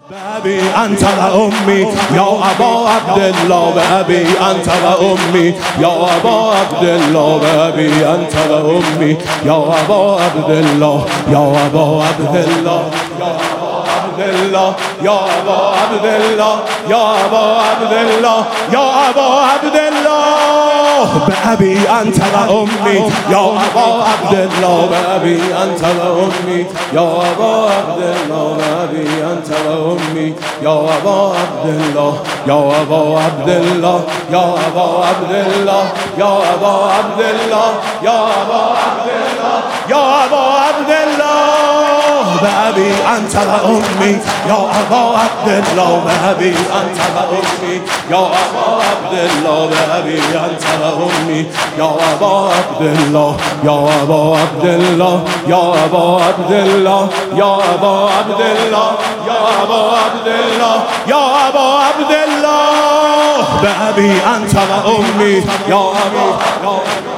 بأبي أنت وأمي يا أبا عبد الله، بأبي أنت وأمي يا أبا عبد الله، بأبي أنت وأمي يا أبا عبد الله، يا أبا عبد الله، يا أبا عبد الله، يا أبا عبد الله، يا أبا عبد الله، يا أبا عبد الله، بأبي أنت وأمي يا أبا عبد الله، بأبي أنت وأمي يا أبا عبد الله، بأبي أنت وأمي يا أبا عبد الله، يا أبا عبد الله، يا أبا عبد الله، يا أبا عبد الله، يا أبا عبد الله، يا أبا عبد الله، بأبي أنت وأمي يا أبا عبد الله، بأبي أنت وأمي يا أبا عبد الله، بأبي أنت وأمي يا أبا عبد الله، يا أبا عبد الله، يا أبا عبد الله، يا أبا عبد الله، يا أبا عبد الله، يا أبا عبد الله، بأبي أنت وأمي يا أبا